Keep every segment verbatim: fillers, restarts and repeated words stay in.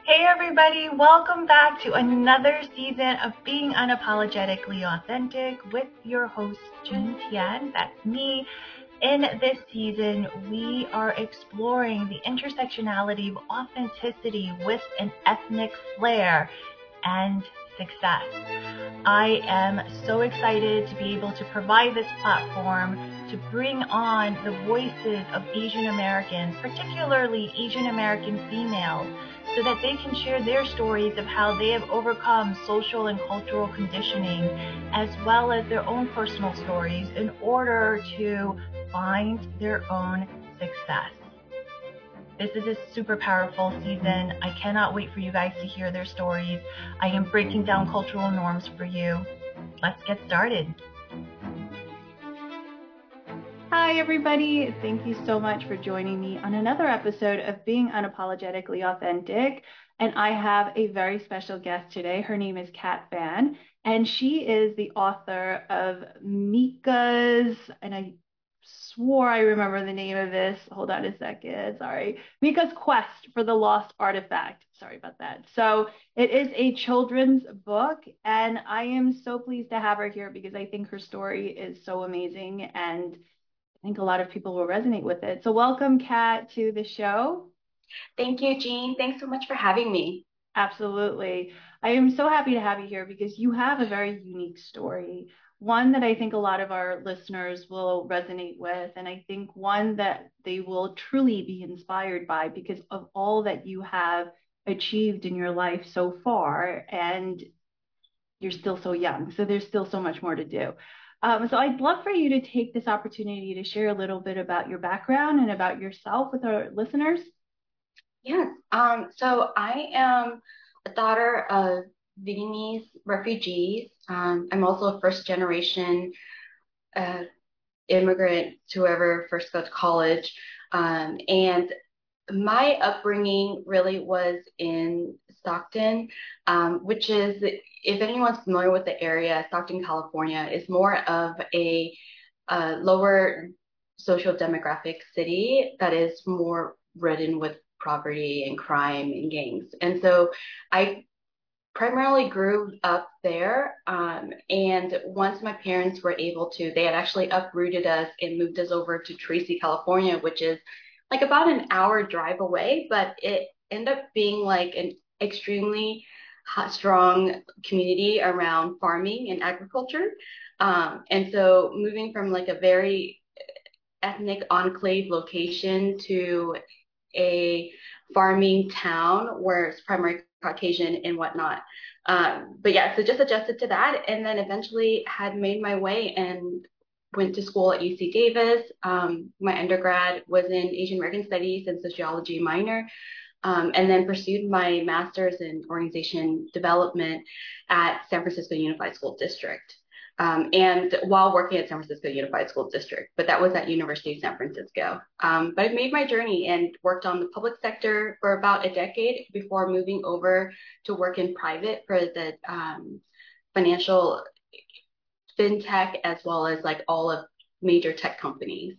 Hey everybody, welcome back to another season of Being Unapologetically Authentic with your host, Jean Tian. That's me. In this season, we are exploring the intersectionality of authenticity with an ethnic flair and success. I am so excited to be able to provide this platform to bring on the voices of Asian Americans, particularly Asian American females, so that they can share their stories of how they have overcome social and cultural conditioning, as well as their own personal stories in order to find their own success. This is a super powerful season. I cannot wait for you guys to hear their stories. I am breaking down cultural norms for you. Let's get started. Hi, everybody. Thank you so much for joining me on another episode of Being Unapologetically Authentic. And I have a very special guest today. Her name is Kat Fan, and she is the author of Mika's, and I swore I remember the name of this. Hold on a second. Sorry. Mika's Quest for the Lost Artifact. Sorry about that. So it is a children's book, and I am so pleased to have her here because I think her story is so amazing, and I think a lot of people will resonate with it. So welcome, Kat, to the show. Thank you, Jean. Thanks so much for having me. Absolutely. I am so happy to have you here because you have a very unique story, one that I think a lot of our listeners will resonate with, and I think one that they will truly be inspired by because of all that you have achieved in your life so far, and you're still so young. So there's still so much more to do. Um, so I'd love for you to take this opportunity to share a little bit about your background and about yourself with our listeners. Yes. Um, so I am a daughter of Vietnamese refugees. Um, I'm also a first generation uh, immigrant to ever first go to college. Um, and my upbringing really was in Stockton, um, which is, if anyone's familiar with the area, Stockton, California, is more of a, a lower social demographic city that is more ridden with poverty and crime and gangs. And so I primarily grew up there. Um, and once my parents were able to, they had actually uprooted us and moved us over to Tracy, California, which is like about an hour drive away, but it ended up being like an extremely hot, strong community around farming and agriculture. Um, and so moving from like a very ethnic enclave location to a farming town where it's primarily Caucasian and whatnot. Um, but yeah, so just adjusted to that and then eventually had made my way and went to school at U C Davis. Um, my undergrad was in Asian American Studies and sociology minor, um, and then pursued my master's in organization development at San Francisco Unified School District. Um, and while working at San Francisco Unified School District, but that was at University of San Francisco. Um, but I made my journey and worked on the public sector for about a decade before moving over to work in private for the um, financial fintech as well as like all of major tech companies.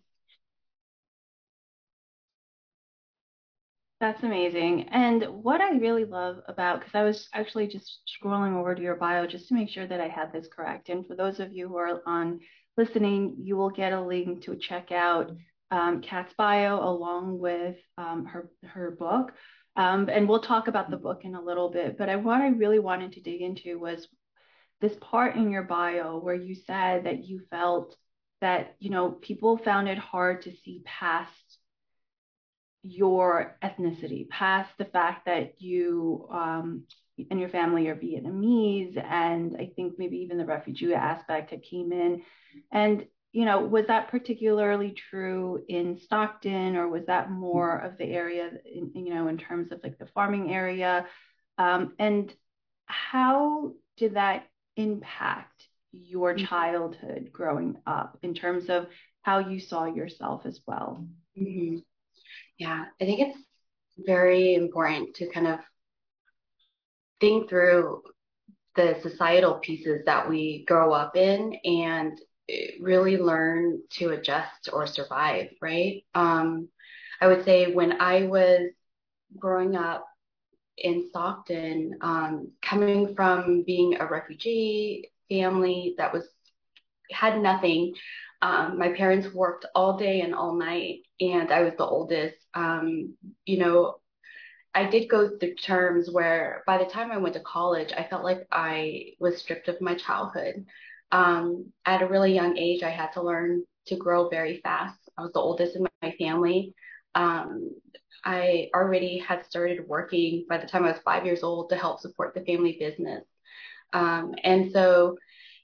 That's amazing. And what I really love about, because I was actually just scrolling over to your bio just to make sure that I had this correct. And for those of you who are on listening, you will get a link to check out um, Kat's bio along with um, her her book. Um, and we'll talk about the book in a little bit. But I, what I really wanted to dig into was this part in your bio where you said that you felt that, you know, people found it hard to see past your ethnicity, past the fact that you um, and your family are Vietnamese, and I think maybe even the refugee aspect had came in. And you know, was that particularly true in Stockton, or was that more of the area, in, you know, in terms of like the farming area? Um, and how did that impact your childhood growing up in terms of how you saw yourself as well? Mm-hmm. Yeah, I think it's very important to kind of think through the societal pieces that we grow up in and really learn to adjust or survive, right? Um, I would say when I was growing up, in Stockton, um, coming from being a refugee family that was had nothing. Um, my parents worked all day and all night, and I was the oldest. Um, you know, I did go through terms where by the time I went to college, I felt like I was stripped of my childhood. Um, at a really young age, I had to learn to grow very fast. I was the oldest in my family. Um, I already had started working by the time I was five years old to help support the family business. Um, and so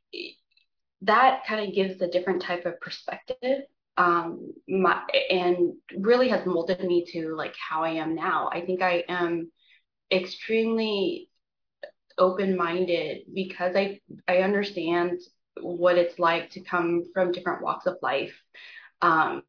that kind of gives a different type of perspective, um, my, and really has molded me to like how I am now. I think I am extremely open-minded because I I understand what it's like to come from different walks of life. Um,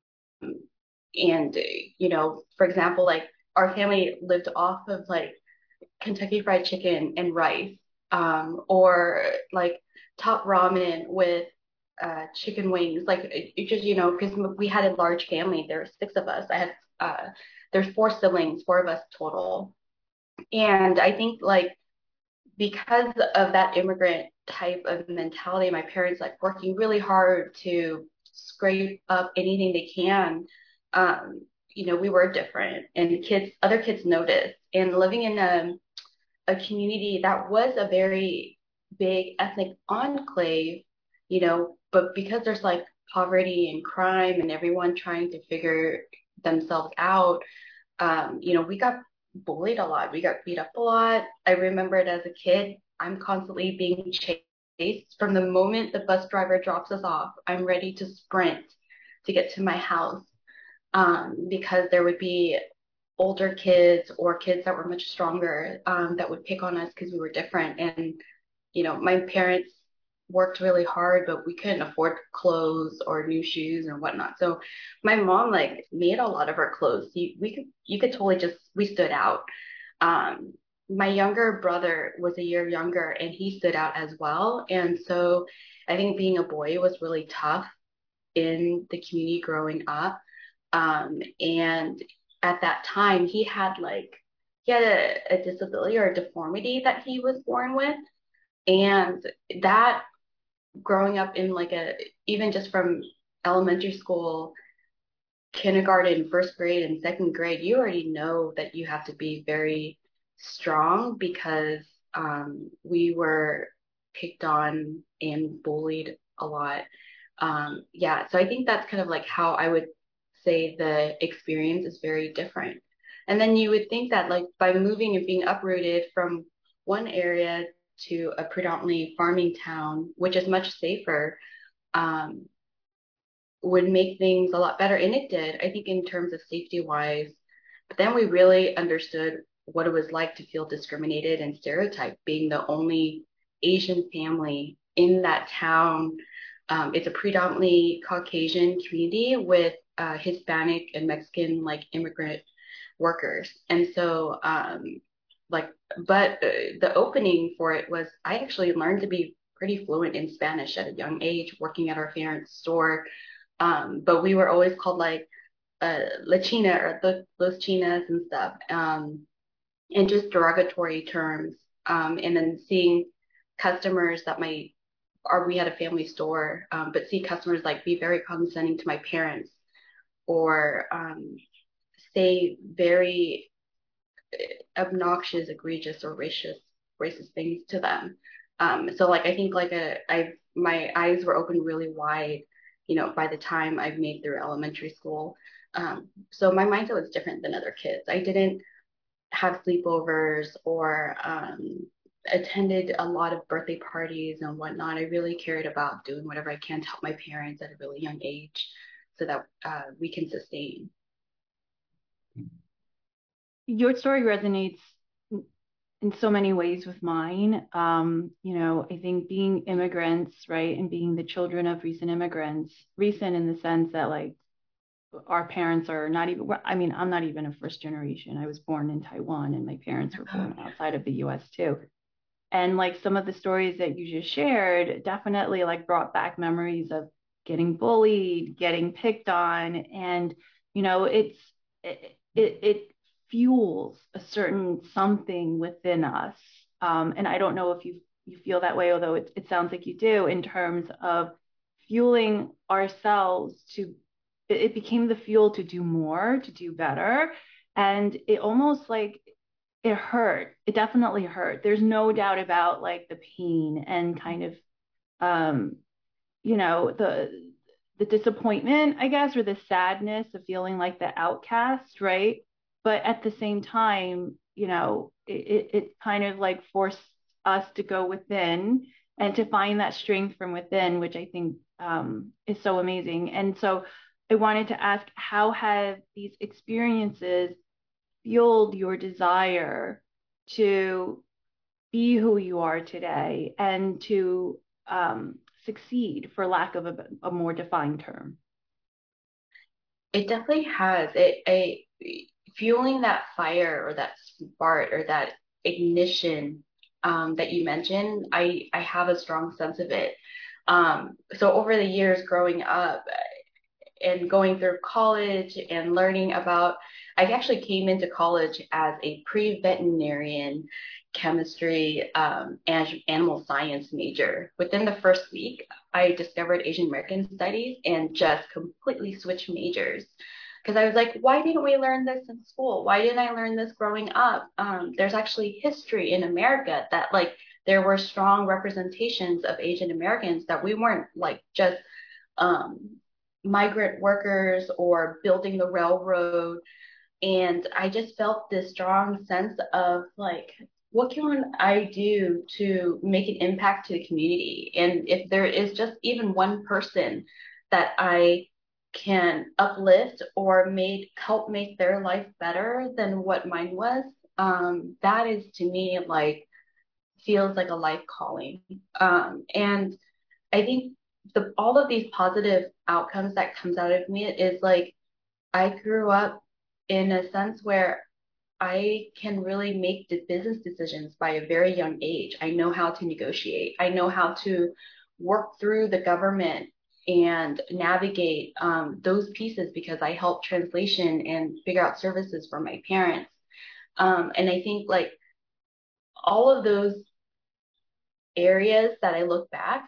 and you know, for example, like our family lived off of like Kentucky Fried Chicken and rice, um, or like top ramen with uh, chicken wings. Like it, it just, you know, because we had a large family. There were six of us. I had uh, there's four siblings, four of us total. And I think like because of that immigrant type of mentality, my parents like working really hard to scrape up anything they can. Um, you know, we were different, and kids, other kids noticed. And living in a a community that was a very big ethnic enclave, you know, but because there's like poverty and crime and everyone trying to figure themselves out, um, you know, we got bullied a lot. We got beat up a lot. I remember it as a kid. I'm constantly being chased from the moment the bus driver drops us off. I'm ready to sprint to get to my house, um, because there would be older kids or kids that were much stronger, um, that would pick on us because we were different. And, you know, my parents worked really hard, but we couldn't afford clothes or new shoes or whatnot. So my mom like made a lot of our clothes. You, we could, you could totally just, we stood out. Um, my younger brother was a year younger and he stood out as well. And so I think being a boy was really tough in the community growing up. Um, and at that time, he had like, he had a, a disability or a deformity that he was born with. And that growing up in like a, even just from elementary school, kindergarten, first grade, and second grade, you already know that you have to be very strong because um, we were picked on and bullied a lot. Um, yeah, so I think that's kind of like how I would say the experience is very different. And then you would think that like by moving and being uprooted from one area to a predominantly farming town, which is much safer, um, would make things a lot better. And it did, I think, in terms of safety wise. But then we really understood what it was like to feel discriminated and stereotyped being the only Asian family in that town. Um, it's a predominantly Caucasian community with uh, Hispanic and Mexican like immigrant workers. And so, um, like, but uh, the opening for it was I actually learned to be pretty fluent in Spanish at a young age, working at our parents' store, um, but we were always called like uh, La China or the, Los Chinas and stuff, um, and just derogatory terms. Um, and then seeing customers that might, or we had a family store, um, but see customers like be very condescending to my parents or um, say very obnoxious, egregious, or racist racist things to them. Um, so like I think like a I've my eyes were open really wide, you know, by the time I've made through elementary school. Um, so my mindset was different than other kids. I didn't have sleepovers or um, attended a lot of birthday parties and whatnot. I really cared about doing whatever I can to help my parents at a really young age so that uh, we can sustain. Your story resonates in so many ways with mine. Um, you know, I think being immigrants, right, and being the children of recent immigrants, recent in the sense that like our parents are not even, I mean, I'm not even a first generation. I was born in Taiwan and my parents were born outside of the U S too. And like some of the stories that you just shared definitely like brought back memories of getting bullied, getting picked on. And, you know, it's, it, it, it fuels a certain something within us. Um, and I don't know if you you feel that way, although it, it sounds like you do, in terms of fueling ourselves to it, it became the fuel to do more, to do better. And it almost like it hurt. It definitely hurt. There's no doubt about like the pain and kind of um, you know, the the disappointment, I guess, or the sadness of feeling like the outcast, right? But at the same time, you know, it, it kind of like forced us to go within and to find that strength from within, which I think um, is so amazing. And so I wanted to ask, how have these experiences fueled your desire to be who you are today and to um, succeed, for lack of a, a more defined term? It definitely has. It, a fueling that fire or that spark or that ignition um, that you mentioned. I I have a strong sense of it. Um, so over the years growing up and going through college and learning about, I actually came into college as a pre-veterinarian chemistry um, and animal science major. Within the first week, I discovered Asian American studies and just completely switched majors. Because I was like, why didn't we learn this in school? Why didn't I learn this growing up? Um, there's actually history in America that like there were strong representations of Asian Americans, that we weren't like just um, migrant workers or building the railroad. And I just felt this strong sense of like, what can I do to make an impact to the community? And if there is just even one person that I can uplift or make help make their life better than what mine was, um, that is to me like feels like a life calling. Um, and I think the all of these positive outcomes that comes out of me is like I grew up in a sense where I can really make the business decisions by a very young age. I know how to negotiate. I know how to work through the government and navigate um, those pieces because I help translation and figure out services for my parents. Um, and I think like all of those areas that I look back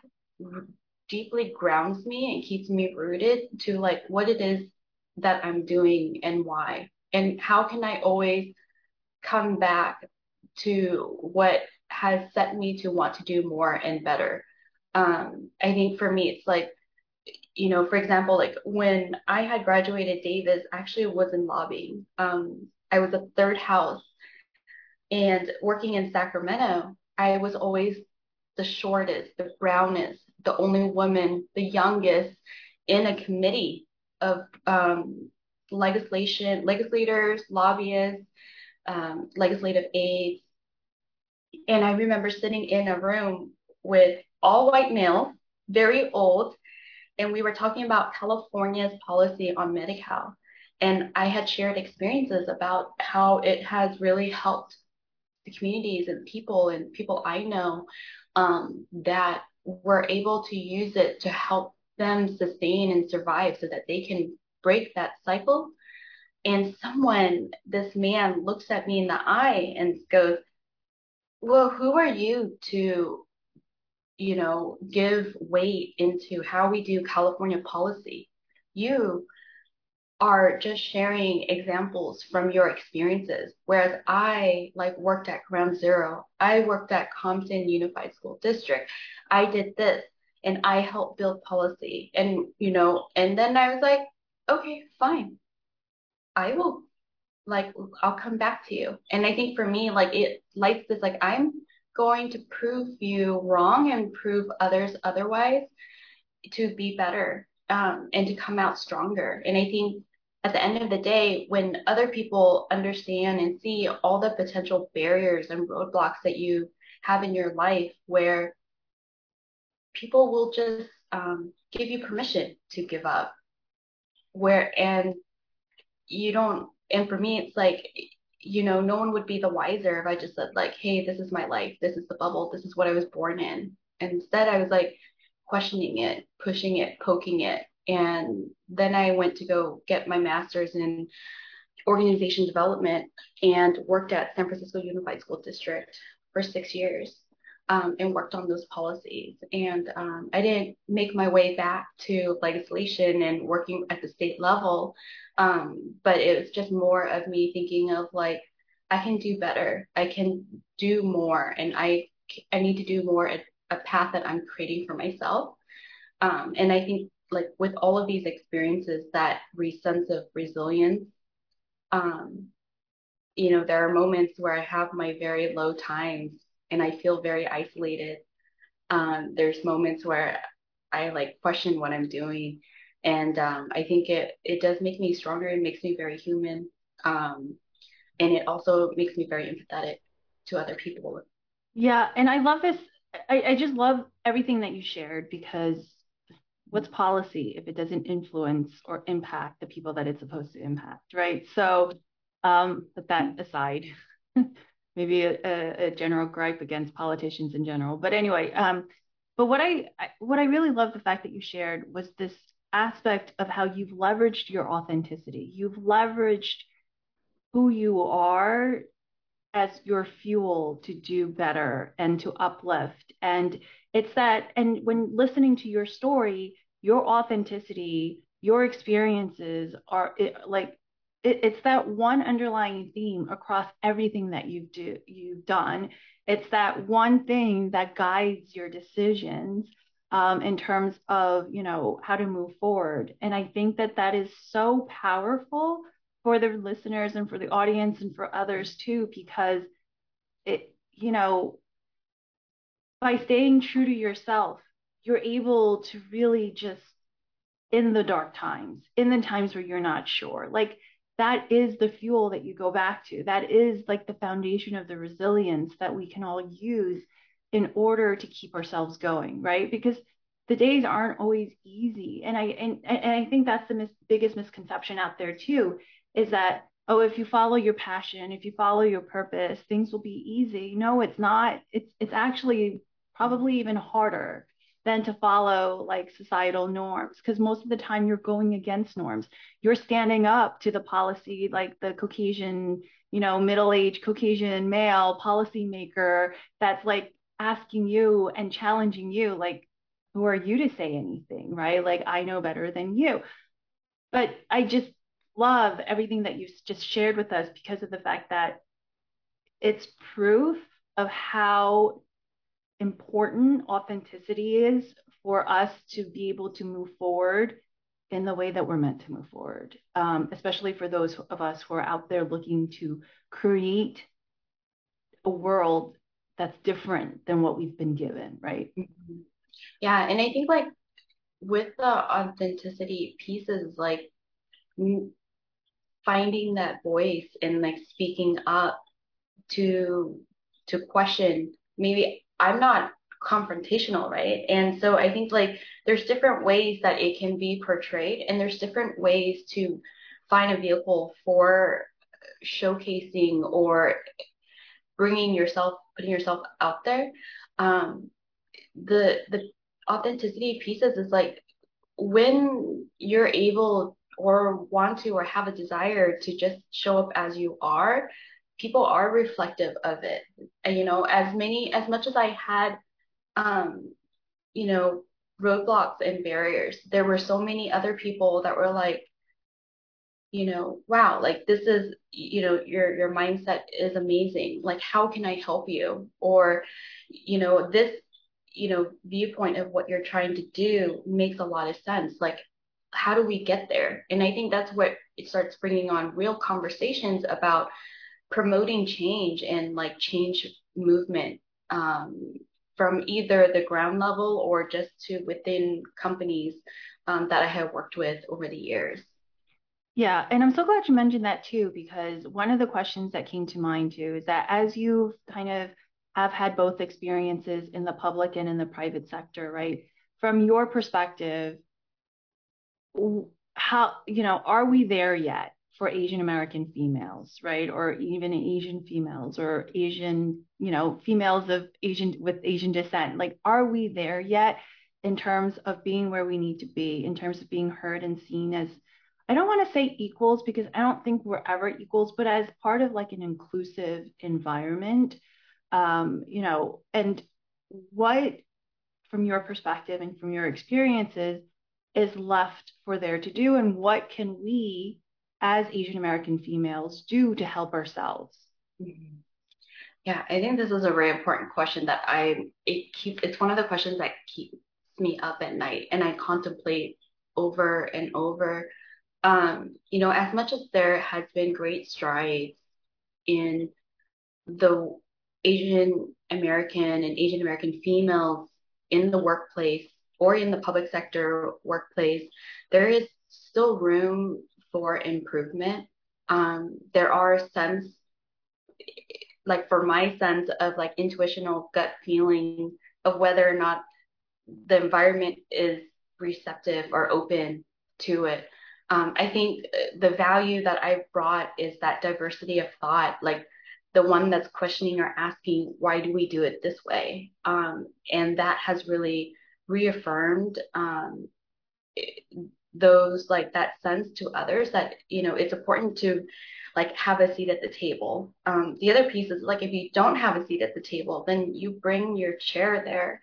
deeply grounds me and keeps me rooted to like what it is that I'm doing and why. And how can I always come back to what has set me to want to do more and better. Um, I think for me, it's like, you know, for example, like when I had graduated Davis, actually was in lobbying. Um, I was a third house and working in Sacramento, I was always the shortest, the brownest, the only woman, the youngest in a committee of um, legislation, legislators, lobbyists, um, legislative aides. And I remember sitting in a room with all white males, very old, and we were talking about California's policy on Medi-Cal. And I had shared experiences about how it has really helped the communities and people and people I know um, that were able to use it to help them sustain and survive so that they can break that cycle. And someone, this man looks at me in the eye and goes, well, who are you to, you know, give weight into how we do California policy? You are just sharing examples from your experiences. Whereas I like worked at Ground Zero, I worked at Compton Unified School District. I did this and I helped build policy. And, you know, and then I was like, okay, fine. I will like I'll come back to you. And I think for me, like it lights this like I'm going to prove you wrong and prove others otherwise to be better um, and to come out stronger. And I think at the end of the day, when other people understand and see all the potential barriers and roadblocks that you have in your life, where people will just um, give you permission to give up, where and you don't. And for me, it's like, you know, no one would be the wiser if I just said like, hey, this is my life, this is the bubble, this is what I was born in. And instead, I was like questioning it, pushing it, poking it. And then I went to go get my master's in organization development and worked at San Francisco Unified School District for six years um, and worked on those policies. And um, I didn't make my way back to legislation and working at the state level, um, but it was just more of me thinking of like, I can do better. I can do more, and I I need to do more at a path that I'm creating for myself. Um, and I think like with all of these experiences, that sense of resilience, um, you know, there are moments where I have my very low times and I feel very isolated. Um, there's moments where I like question what I'm doing. And um, I think it it does make me stronger. It makes me very human. Um, and it also makes me very empathetic to other people. Yeah, and I love this. I, I just love everything that you shared because what's policy if it doesn't influence or impact the people that it's supposed to impact, right? So, um, put that aside. Maybe a, a, a general gripe against politicians in general, but anyway, um, but what I what I really love the fact that you shared was this aspect of how you've leveraged your authenticity. You've leveraged who you are as your fuel to do better and to uplift. And it's that, and when listening to your story, your authenticity, your experiences are it, like, it, it's that one underlying theme across everything that you've do you've done. It's that one thing that guides your decisions um, in terms of, you know, how to move forward. And I think that that is so powerful for the listeners and for the audience and for others too, because it, you know, by staying true to yourself, you're able to really just in the dark times, in the times where you're not sure, like that is the fuel that you go back to. That is like the foundation of the resilience that we can all use in order to keep ourselves going, right? Because the days aren't always easy. And I and, and I think that's the mis- biggest misconception out there too, is that, oh, if you follow your passion, if you follow your purpose, things will be easy. No, it's not. It's it's actually probably even harder than to follow like societal norms, because most of the time you're going against norms. You're standing up to the policy, like the Caucasian, you know, middle-aged Caucasian male policymaker that's like asking you and challenging you, like, who are you to say anything, right? Like, I know better than you. But I just love everything that you just shared with us because of the fact that it's proof of how important authenticity is for us to be able to move forward in the way that we're meant to move forward, um, especially for those of us who are out there looking to create a world that's different than what we've been given, right? Mm-hmm. Yeah, and I think like with the authenticity pieces, like finding that voice and like speaking up to to question, maybe I'm not confrontational, right? And so I think like there's different ways that it can be portrayed, and there's different ways to find a vehicle for showcasing or bringing yourself, putting yourself out there. Um, the the authenticity pieces is like when you're able or want to or have a desire to just show up as you are, people are reflective of it. And, you know, as many as much as I had um, you know, roadblocks and barriers, there were so many other people that were like, you know, wow, like this is, you know, your your mindset is amazing. Like, how can I help you? Or, you know, this, you know, viewpoint of what you're trying to do makes a lot of sense. Like, how do we get there? And I think that's what it starts bringing on real conversations about promoting change and like change movement, um, from either the ground level or just to within companies um, that I have worked with over the years. Yeah, and I'm so glad you mentioned that too, because one of the questions that came to mind too is that as you've kind of have had both experiences in the public and in the private sector, right? From your perspective, how, you know, are we there yet for Asian American females, right? Or even Asian females or Asian, you know, females of Asian with Asian descent? Like, are we there yet in terms of being where we need to be, in terms of being heard and seen as I don't want to say equals because I don't think we're ever equals, but as part of like an inclusive environment, um, you know, and what from your perspective and from your experiences is left for there to do, and what can we as Asian American females do to help ourselves? Mhm. Yeah, I think this is a very important question that I it keep it's one of the questions that keeps me up at night and I contemplate over and over. Um, you know, as much as there has been great strides in the Asian American and Asian American females in the workplace or in the public sector workplace, there is still room for improvement. Um, there are sense, like for my sense of like intuitional gut feeling of whether or not the environment is receptive or open to it. Um, I think the value that I brought is that diversity of thought, like the one that's questioning or asking, why do we do it this way? Um, and that has really reaffirmed um, those like that sense to others that, you know, it's important to like have a seat at the table. Um, the other piece is like if you don't have a seat at the table, then you bring your chair there.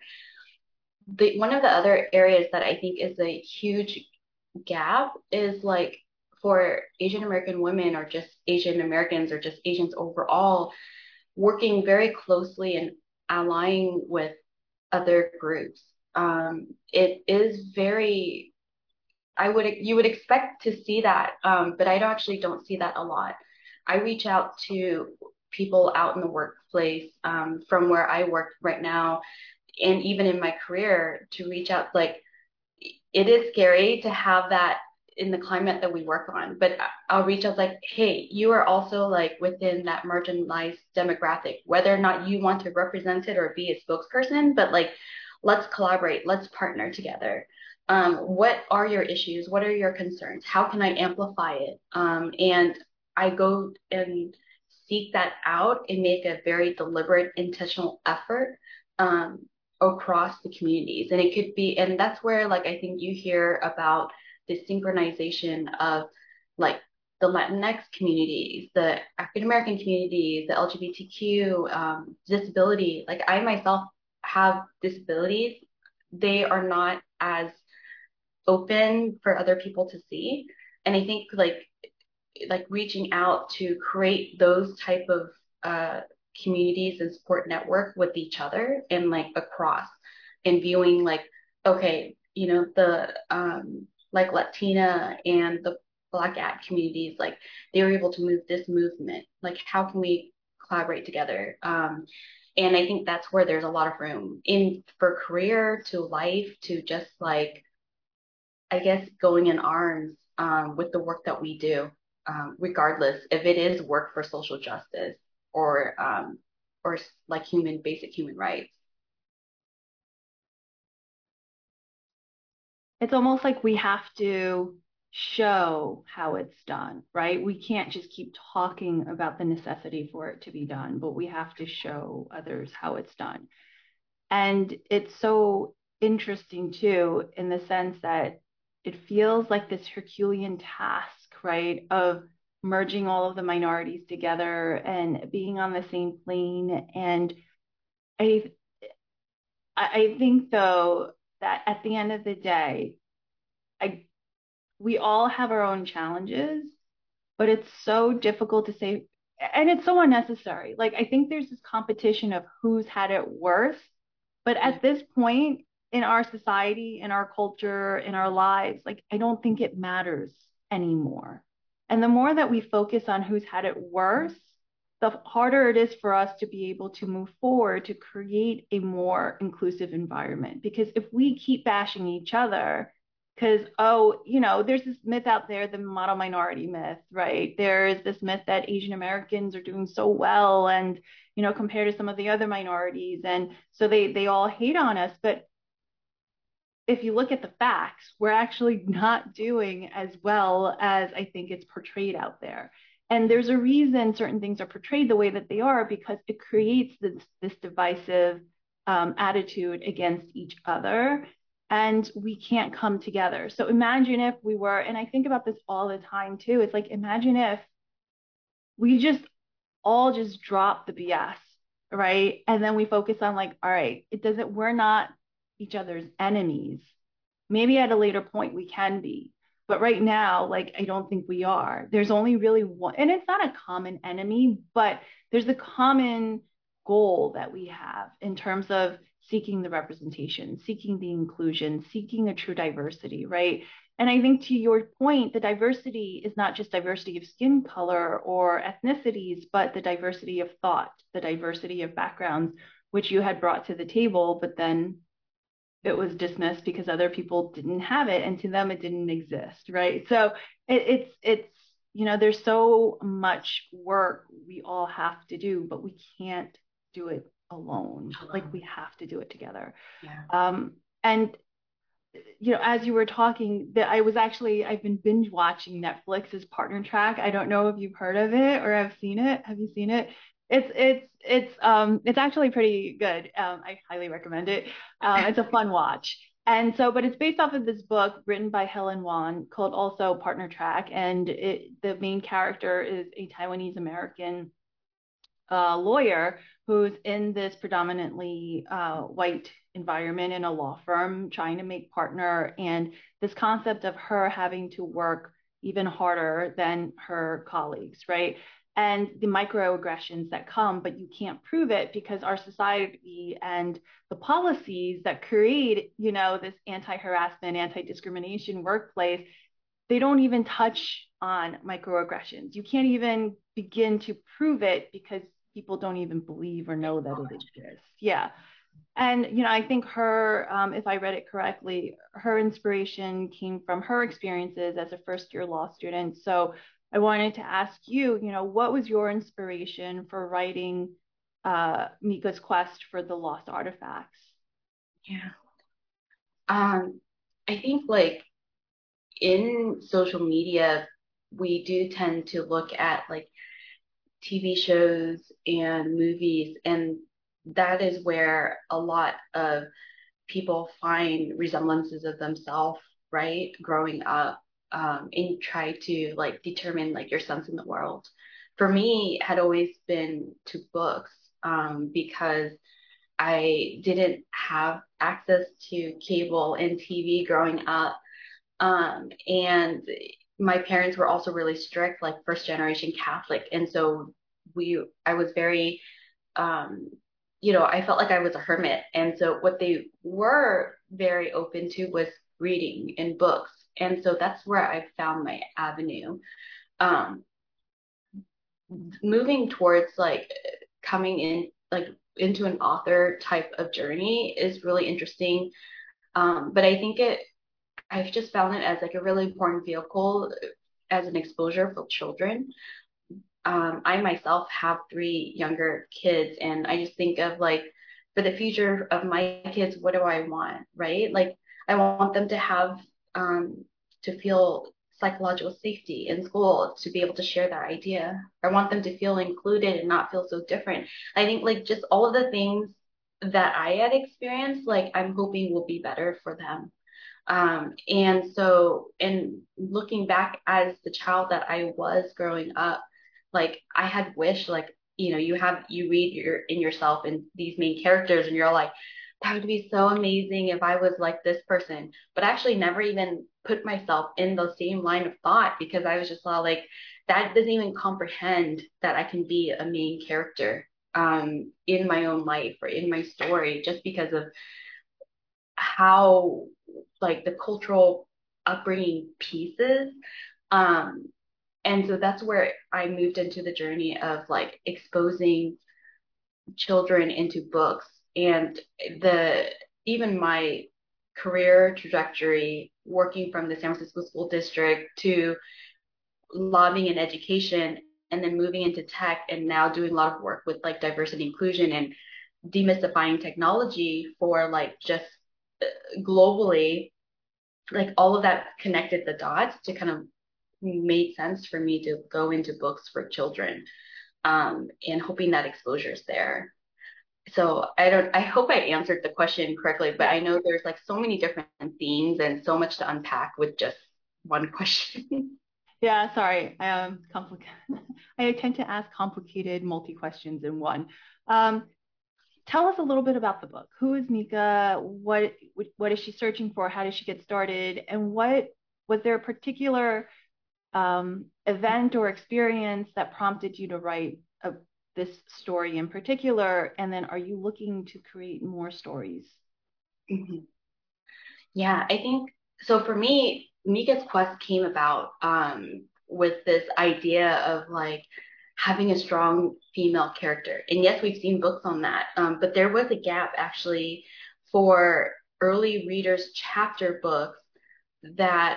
The one of the other areas that I think is a huge gap is like for Asian American women or just Asian Americans or just Asians overall, working very closely and allying with other groups. Um, it is very, I would, you would expect to see that, um, but I don't, actually don't see that a lot. I reach out to people out in the workplace um, from where I work right now and even in my career to reach out, like it is scary to have that in the climate that we work on, but I'll reach out like, hey, you are also like within that marginalized demographic, whether or not you want to represent it or be a spokesperson, but like, let's collaborate, let's partner together. Um, what are your issues? What are your concerns? How can I amplify it? Um, and I go and seek that out and make a very deliberate, intentional effort um, across the communities. And it could be, and that's where like I think you hear about the synchronization of like the Latinx communities, the African American communities, the L G B T Q, um, disability. Like I myself have disabilities. They are not as open for other people to see. And I think like like reaching out to create those type of uh, communities and support network with each other and like across and viewing like okay, you know, the um like Latina and the Black Act communities, like they were able to move this movement, like how can we collaborate together? Um and I think that's where there's a lot of room in for career to life to just like I guess going in arms um, with the work that we do, um, regardless if it is work for social justice or um, or like human basic human rights. It's almost like we have to show how it's done, right? We can't just keep talking about the necessity for it to be done, but we have to show others how it's done. And it's so interesting too, in the sense that it feels like this Herculean task, right, of merging all of the minorities together and being on the same plane. And I I think though that at the end of the day, I we all have our own challenges, but it's so difficult to say, and it's so unnecessary. Like, I think there's this competition of who's had it worse. But Yeah. at this point in our society, in our culture, in our lives, like, I don't think it matters anymore. And the more that we focus on who's had it worse, the harder it is for us to be able to move forward to create a more inclusive environment. Because if we keep bashing each other, because oh, you know, there's this myth out there, the model minority myth, right? There's this myth that Asian Americans are doing so well and, you know, compared to some of the other minorities, and so they they all hate on us. But if you look at the facts, we're actually not doing as well as I think it's portrayed out there. And there's a reason certain things are portrayed the way that they are, because it creates this this divisive um, attitude against each other. and we can't come together. So imagine if we were, and I think about this all the time too. It's like, imagine if we just all just drop the B S, right? And then we focus on like, all right, it doesn't, we're not each other's enemies. Maybe at a later point we can be. But right now, like, I don't think we are. There's only really one, and it's not a common enemy, but there's a common goal that we have in terms of seeking the representation, seeking the inclusion, seeking a true diversity, right? And I think to your point, the diversity is not just diversity of skin color or ethnicities, but the diversity of thought, the diversity of backgrounds, which you had brought to the table, but then it was dismissed because other people didn't have it, and to them it didn't exist, right? So it, it's it's you know, there's so much work we all have to do, but we can't do it alone. Like, we have to do it together. Yeah. Um, and you know, as you were talking, that I was actually I've been binge watching Netflix's Partner Track. I don't know if you've heard of it or have seen it. Have you seen it? It's it's it's um it's actually pretty good. Um, I highly recommend it. Um, it's a fun watch. And so, but it's based off of this book written by Helen Wan called also Partner Track, and it the main character is a Taiwanese American uh, lawyer who's in this predominantly uh, white environment in a law firm trying to make partner, and this concept of her having to work even harder than her colleagues, right? And the microaggressions that come, but you can't prove it because our society and the policies that create, you know, this anti-harassment, anti-discrimination workplace, they don't even touch on microaggressions. You can't even begin to prove it because people don't even believe or know that it exists. Yeah. And, you know, I think her, um, if I read it correctly, her inspiration came from her experiences as a first year law student. So I wanted to ask you, you know, what was your inspiration for writing uh, Mika's quest for the lost artifacts? Yeah. Um, I think like in social media, we do tend to look at like T V shows and movies, and that is where a lot of people find resemblances of themselves, right? Growing up, um, and try to like determine like your sense in the world. For me, it had always been to books, um, because I didn't have access to cable and T V growing up. Um, and my parents were also really strict, like first generation Catholic. And so we, I was very, um, you know, I felt like I was a hermit. And so what they were very open to was reading and books. And so that's where I found my avenue. Um, Moving towards like coming in, like into an author type of journey is really interesting. Um, but I think it, I've just found it as like a really important vehicle as an exposure for children. Um, I myself have three younger kids, and I just think of like for the future of my kids, what do I want, right? Like I want them to have um, to feel psychological safety in school, to be able to share their idea. I want them to feel included and not feel so different. I think like just all of the things that I had experienced, like I'm hoping will be better for them. Um, and so, in looking back as the child that I was growing up, like I had wished, like, you know, you have, you read your in yourself and these main characters, and you're like, that would be so amazing if I was like this person. But I actually never even put myself in the same line of thought because I was just all like, that doesn't even comprehend that I can be a main character um in my own life or in my story just because of how like the cultural upbringing pieces. Um, and so that's where I moved into the journey of like exposing children into books and the even my career trajectory working from the San Francisco School District to lobbying and education and then moving into tech and now doing a lot of work with like diversity inclusion and demystifying technology for like just globally, like all of that connected the dots to kind of made sense for me to go into books for children, um, and hoping that exposure is there. So I don't, I hope I answered the question correctly, but Yeah. I know there's like so many different themes and so much to unpack with just one question. Yeah, sorry. Um, complicated. I tend to ask complicated multi questions in one. Um, tell us a little bit about the book. Who is Mika? What what is she searching for? How did she get started? And what was there a particular um, event or experience that prompted you to write a, this story in particular? And then are you looking to create more stories? Mhm. Yeah, I think so for me, Mika's Quest came about um, with this idea of like having a strong female character. And yes, we've seen books on that, um, but there was a gap actually for early readers' chapter books that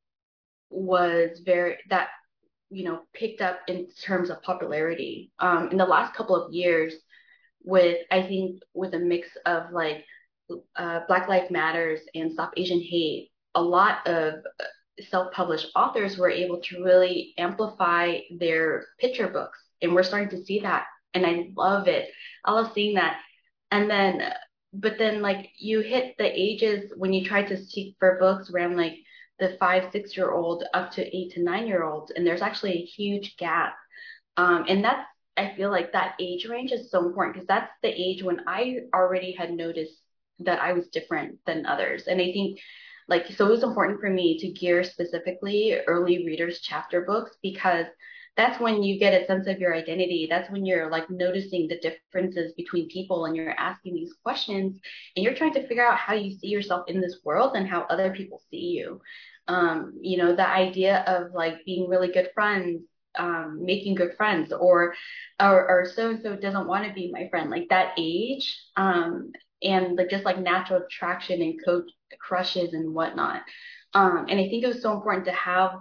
was very that you know picked up in terms of popularity um, in the last couple of years with I think with a mix of like uh, Black Lives Matters and Stop Asian Hate, a lot of self-published authors were able to really amplify their picture books, and we're starting to see that, and I love it. I love seeing that. And then, but then like you hit the ages when you try to seek for books around like the five, six year old up to eight to nine year olds, and there's actually a huge gap um, and that's, I feel like that age range is so important because that's the age when I already had noticed that I was different than others. And I think, like, so it was important for me to gear specifically early readers chapter books because that's when you get a sense of your identity. That's when you're like noticing the differences between people and you're asking these questions and you're trying to figure out how you see yourself in this world and how other people see you. Um, you know, the idea of like being really good friends um, making good friends or or, or so and so doesn't want to be my friend like that age um, and like just like natural attraction and coach crushes and whatnot um, and I think it was so important to have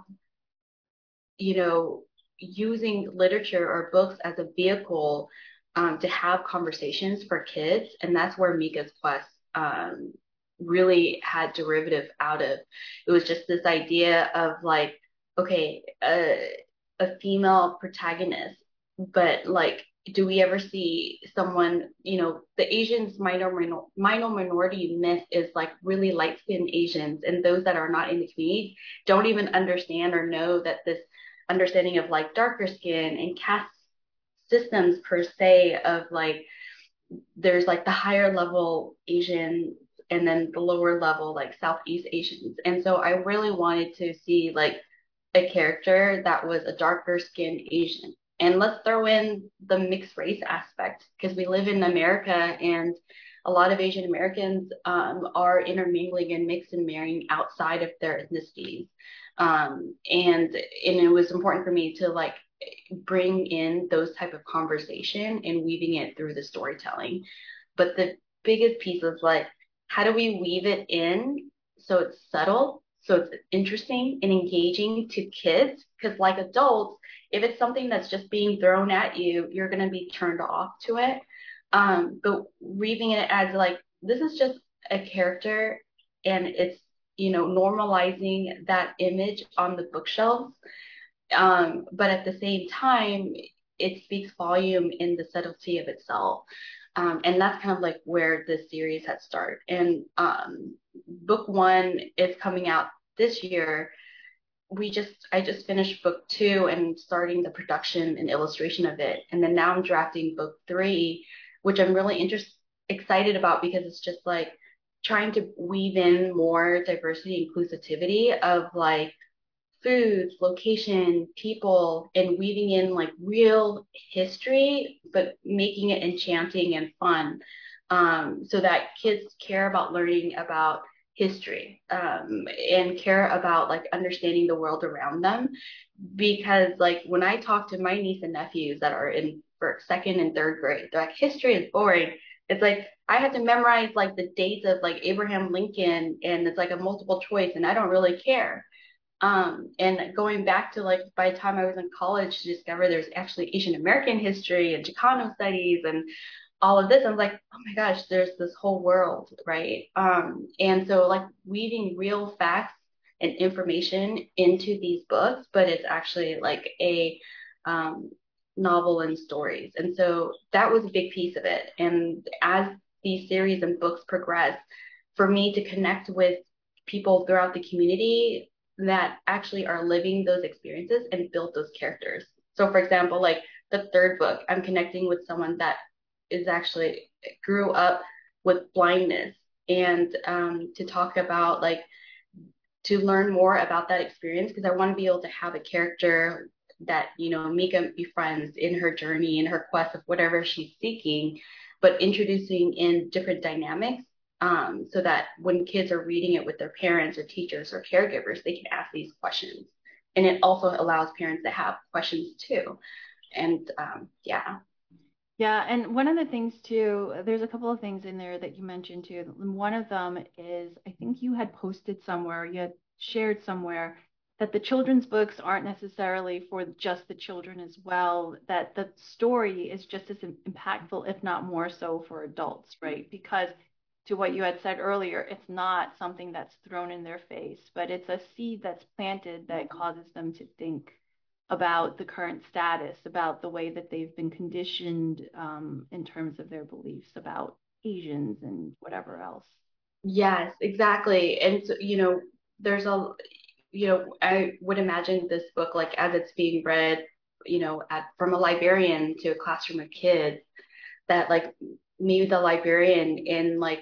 you know using literature or books as a vehicle um, to have conversations for kids and that's where Mika's Quest um, really had derivative out of it was just this idea of like okay uh, a female protagonist, but like, do we ever see someone, you know, the Asians minor, minor, minor minority myth is like really light skinned Asians and those that are not in the community don't even understand or know that this understanding of like darker skin and caste systems per se of like there's like the higher level Asians and then the lower level like Southeast Asians. And so I really wanted to see like a character that was a darker skinned Asian. And let's throw in the mixed race aspect because we live in America and a lot of Asian Americans um, are intermingling and mixing and marrying outside of their ethnicities. Um, and and it was important for me to like bring in those type of conversation and weaving it through the storytelling. But the biggest piece is like, how do we weave it in so it's subtle, so it's interesting and engaging to kids? Because like adults, if it's something that's just being thrown at you, you're gonna be turned off to it. Um, but weaving it as like, this is just a character and it's, you know, normalizing that image on the bookshelves um, but at the same time, it speaks volume in the subtlety of itself. Um, and that's kind of like where this series has started. And um, book one is coming out this year. We just, I just finished book two and starting the production and illustration of it. And then now I'm drafting book three, which I'm really interested, excited about because it's just like trying to weave in more diversity, inclusivity of like foods, location, people, and weaving in like real history, but making it enchanting and fun um, so that kids care about learning about history um, and care about like understanding the world around them. Because like when I talk to my niece and nephews that are in for second and third grade, they're like, history is boring. It's like I had to memorize like the dates of like Abraham Lincoln and it's like a multiple choice and I don't really care um, and going back to like by the time I was in college to discover there's actually Asian American history and Chicano studies and all of this, I was like, oh my gosh, there's this whole world, right? Um, and so like weaving real facts and information into these books, but it's actually like a um, novel and stories. And so that was a big piece of it. And as these series and books progress, for me to connect with people throughout the community that actually are living those experiences and build those characters. So, for example, like the third book, I'm connecting with someone that is actually grew up with blindness, and um, to talk about like to learn more about that experience, because I want to be able to have a character that, you know, Mika befriends in her journey, in her quest of whatever she's seeking, but introducing in different dynamics, um, so that when kids are reading it with their parents or teachers or caregivers, they can ask these questions. And it also allows parents to have questions too. And um, yeah. Yeah, and one of the things too, there's a couple of things in there that you mentioned too. One of them is I think you had posted somewhere, you had shared somewhere that the children's books aren't necessarily for just the children as well, that the story is just as impactful, if not more so, for adults, right? Because to what you had said earlier, it's not something that's thrown in their face, but it's a seed that's planted that causes them to think about the current status, about the way that they've been conditioned um, in terms of their beliefs about Asians and whatever else. Yes, exactly. And so, you know, there's a, you know, I would imagine this book, like as it's being read, you know, at from a librarian to a classroom of kids, that like maybe the librarian in like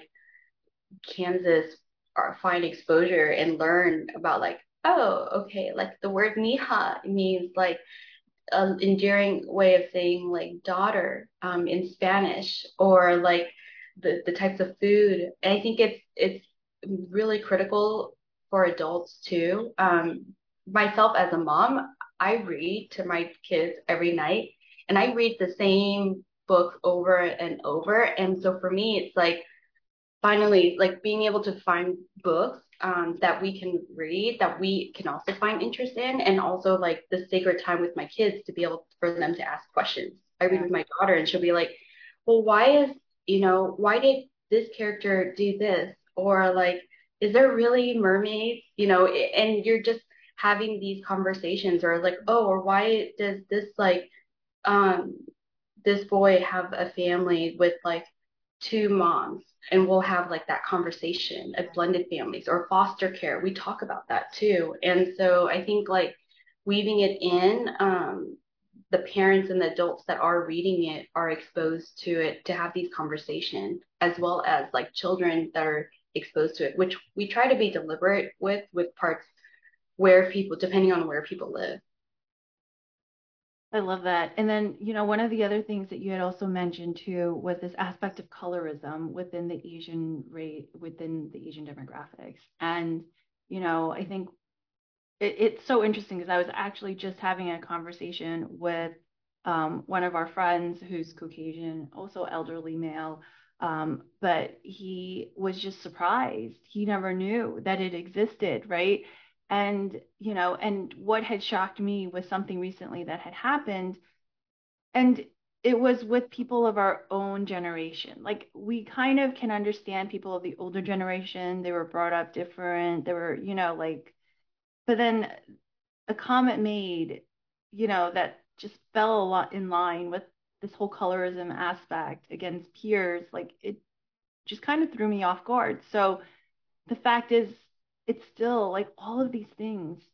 Kansas are find exposure and learn about like, oh, okay, like the word mija means like an endearing way of saying like daughter um, in Spanish, or like the, the types of food. And I think it's it's really critical for adults too. Um, myself as a mom, I read to my kids every night, and I read the same books over and over. And so for me, it's like finally like being able to find books um, that we can read, that we can also find interest in, and also like the sacred time with my kids to be able for them to ask questions. I read Yeah. with my daughter and she'll be like, well, why is, you know, why did this character do this, or like, is there really mermaids, you know? And you're just having these conversations, or like, oh, or why does this like um this boy have a family with like two moms, and we'll have like that conversation at blended families or foster care. We talk about that too. And so I think like weaving it in, um, the parents and the adults that are reading it are exposed to it to have these conversations, as well as like children that are exposed to it, which we try to be deliberate with with parts where people, depending on where people live. I love that. And then, you know, one of the other things that you had also mentioned too was this aspect of colorism within the Asian rate, within the Asian demographics. And, you know, I think it, it's so interesting because I was actually just having a conversation with um, one of our friends who's Caucasian, also elderly male. Um, but he was just surprised. He never knew that it existed, right? And, you know, and what had shocked me was something recently that had happened. And it was with people of our own generation. Like we kind of can understand people of the older generation. They were brought up different. They were, you know, like, but then a comment made, you know, that just fell a lot in line with this whole colorism aspect against peers. Like it just kind of threw me off guard. So the fact is, it's still like all of these things,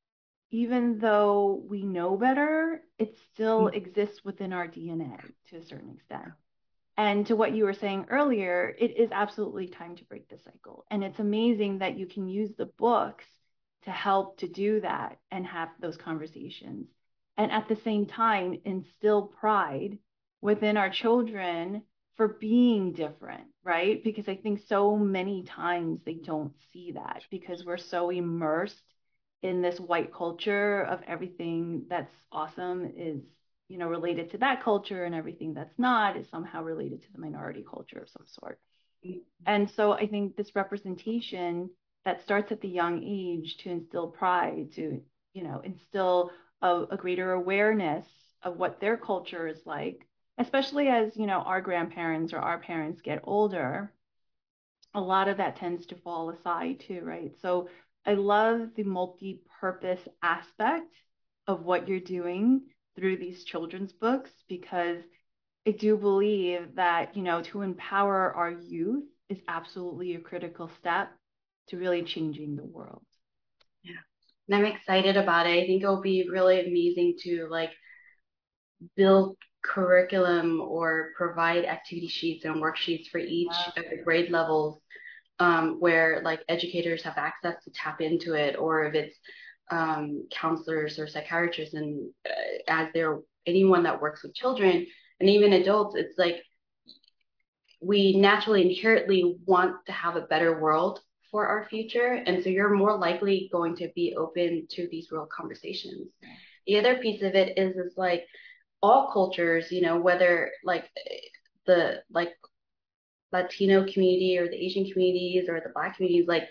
even though we know better, it still exists within our D N A to a certain extent. And to what you were saying earlier, it is absolutely time to break the cycle. And it's amazing that you can use the books to help to do that and have those conversations. And at the same time, instill pride within our children for being different, right? Because I think so many times they don't see that because we're so immersed in this white culture of everything that's awesome is, you know, related to that culture, and everything that's not is somehow related to the minority culture of some sort. And so I think this representation that starts at the young age to instill pride, to, you know, instill a, a greater awareness of what their culture is like, especially as, you know, our grandparents or our parents get older, a lot of that tends to fall aside too, right? So I love the multi-purpose aspect of what you're doing through these children's books because I do believe that, you know, to empower our youth is absolutely a critical step to really changing the world. Yeah. And I'm excited about it. I think it'll be really amazing to like build curriculum or provide activity sheets and worksheets for each Yeah. of the grade levels, um, where like educators have access to tap into it, or if it's um, counselors or psychiatrists, and uh, as they're anyone that works with children and even adults, it's like we naturally inherently want to have a better world for our future. And so you're more likely going to be open to these real conversations. The other piece of it is is like all cultures, you know, whether like the like Latino community or the Asian communities or the Black communities, like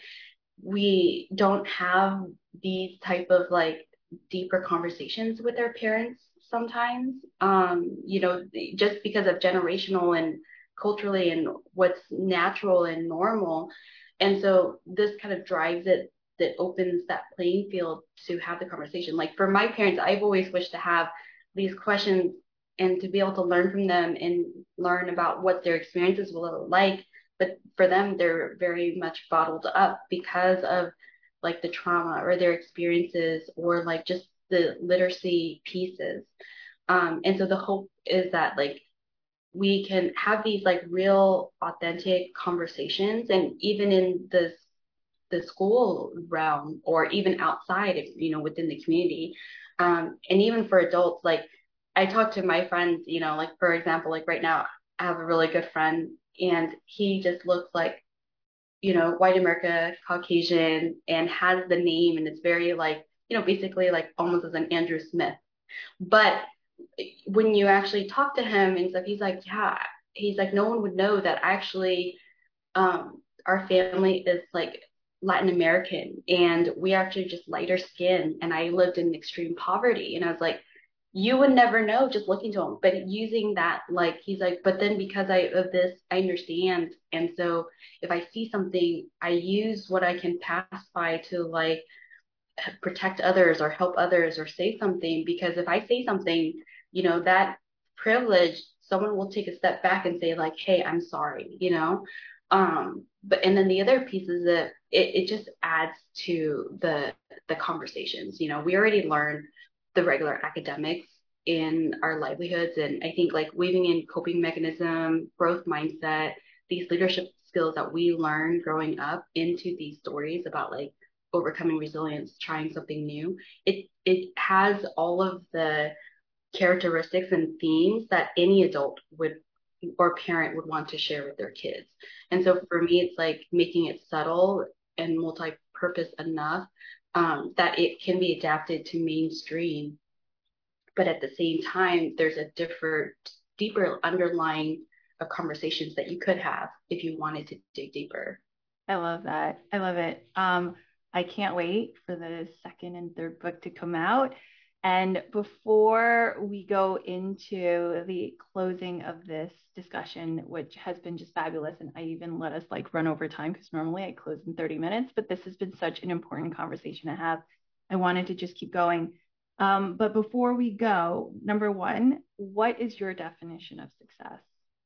we don't have these type of like deeper conversations with our parents sometimes, um you know, just because of generational and culturally and what's natural and normal. And so this kind of drives it, that opens that playing field to have the conversation. Like for my parents, I've always wished to have these questions and to be able to learn from them and learn about what their experiences were like. But for them, they're very much bottled up because of like the trauma or their experiences or like just the literacy pieces. Um, and so the hope is that like we can have these like real authentic conversations, and even in this the school realm or even outside of, you know, within the community. Um, and even for adults, like I talk to my friends, you know, like for example, like right now I have a really good friend and he just looks like, you know, white America, Caucasian, and has the name, and it's very like, you know, basically like almost as an Andrew Smith. But when you actually talk to him and stuff, he's like, yeah, he's like, no one would know that actually um, our family is like Latin American and we actually just lighter skin. And I lived in extreme poverty. And I was like, you would never know just looking to him. But using that, like, he's like, but then because I of this, I understand. And so if I see something, I use what I can pass by to like protect others or help others or say something. Because if I say something, you know, that privilege, someone will take a step back and say like, hey, I'm sorry, you know. Um but and then the other piece is that it, it just adds to the the conversations. You know, we already learned the regular academics in our livelihoods, and I think like weaving in coping mechanism, growth mindset, these leadership skills that we learn growing up into these stories about like overcoming resilience, trying something new. It it has all of the characteristics and themes that any adult would or parent would want to share with their kids. And so for me, it's like making it subtle and multi-purpose enough um, that it can be adapted to mainstream, but at the same time, there's a different, deeper underlying of conversations that you could have if you wanted to dig deeper. I love that. I love it. Um, I can't wait for the second and third book to come out. And before we go into the closing of this discussion, which has been just fabulous, and I even let us like run over time because normally I close in thirty minutes, but this has been such an important conversation to have. I wanted to just keep going. Um, but before we go, number one, what is your definition of success?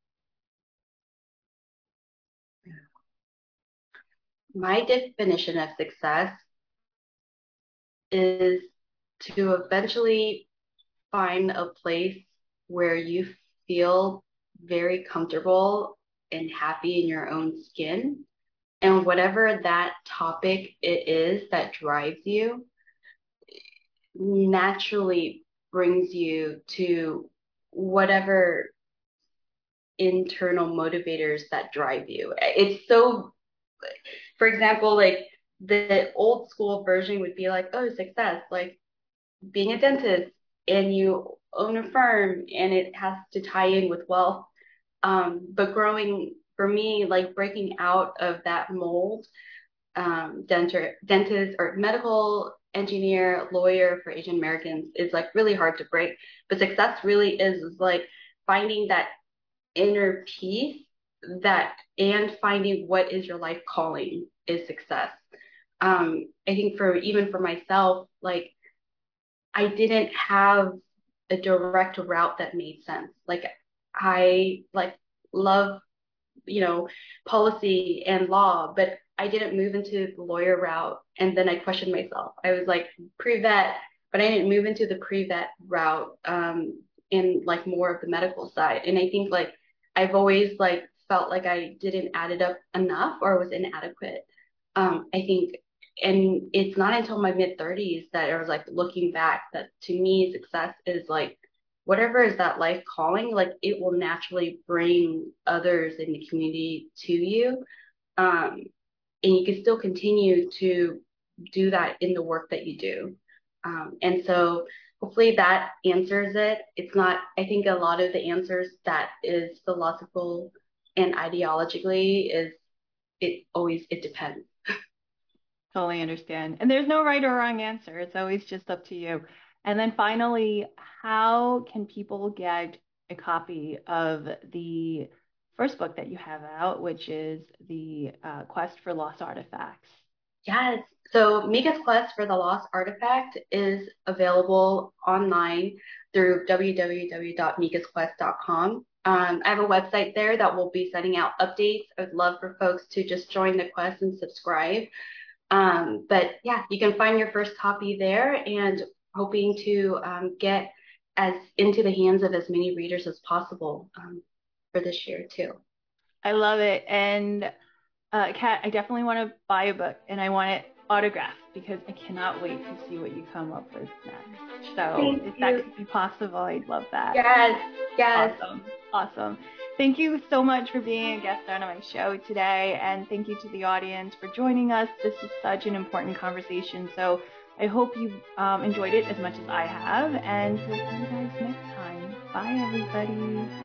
My definition of success is to eventually find a place where you feel very comfortable and happy in your own skin. And whatever that topic it is that drives you naturally brings you to whatever internal motivators that drive you. It's so, for example, like the old school version would be like, oh, success, like being a dentist and you own a firm and it has to tie in with wealth. Um, but growing for me, like breaking out of that mold, um, denter, dentist or medical engineer, lawyer for Asian Americans is like really hard to break. But success really is, is like finding that inner peace that and finding what is your life calling is success. Um, I think for even for myself, like I didn't have a direct route that made sense. Like I like love, you know, policy and law, but I didn't move into the lawyer route. And then I questioned myself. I was like pre-vet, but I didn't move into the pre-vet route, um, in like more of the medical side. And I think like I've always like felt like I didn't add it up enough or was inadequate. Um, I think, and it's not until my mid thirties that I was like looking back that to me success is like whatever is that life calling, like it will naturally bring others in the community to you. Um, and you can still continue to do that in the work that you do. Um, and so hopefully that answers it. It's not, I think a lot of the answers that is philosophical and ideologically is it always, it depends. Totally understand. And there's no right or wrong answer. It's always just up to you. And then finally, how can people get a copy of the first book that you have out, which is The uh, Quest for Lost Artifacts? Yes. So Mika's Quest for the Lost Artifact is available online through w w w dot mikas quest dot com. Um, I have a website there that will be sending out updates. I would love for folks to just join the quest and subscribe. Um, but yeah, you can find your first copy there and hoping to um, get as into the hands of as many readers as possible um, for this year too. I love it. And uh, Kat, I definitely want to buy a book and I want it autographed because I cannot wait to see what you come up with next. So Thank if that you. could be possible, I'd love that. Yes, yes. Awesome. Awesome. Thank you so much for being a guest on my show today. And thank you to the audience for joining us. This is such an important conversation. So I hope you um, enjoyed it as much as I have. And we'll see you guys next time. Bye, everybody.